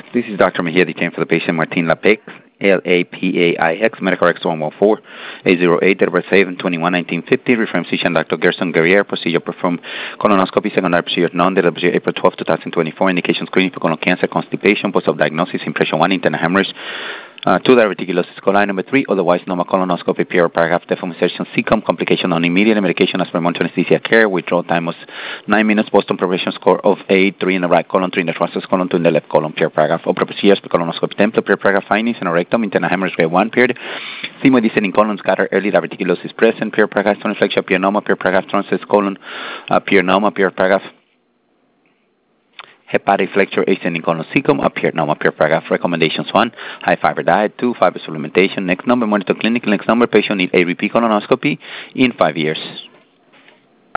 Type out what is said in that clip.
This is Dr. Mejia, detained for the patient Martin Lapaix, L-A-P-A-I-X, Medical X 114-808, date of birth 7/21/1950, referring physician Dr. Gerson Guerrier, procedure performed colonoscopy, secondary procedure none, date of procedure April 12, 2024, indication screening for colon cancer, constipation, post-op diagnosis, impression 1, internal hemorrhage, 2, diverticulosis coli, number 3, otherwise normal colonoscopy, PR paragraph, deformation, cecum, complication on immediate medication as per monitor anesthesia care, withdrawal time was 9 minutes, Boston preparation score of 8, 3 in the right colon, 3 in the transverse colon, 2 in the left colon, PR paragraph, upper procedures, colonoscopy template, PR paragraph findings, and rectum, internal hemorrhage grade 1, period, thymoid descending colon, scatter, early diverticulosis present, PR paragraph, tonsillectia, piernoma, PR paragraph, transverse colon, piernoma, PR paragraph, hepatic flexure ascending colon cecum, appeared normal, appear paragraph. Recommendations 1, high fiber diet. 2, fiber supplementation. Next number, monitor clinic. Next number, patient need a repeat colonoscopy in 5 years.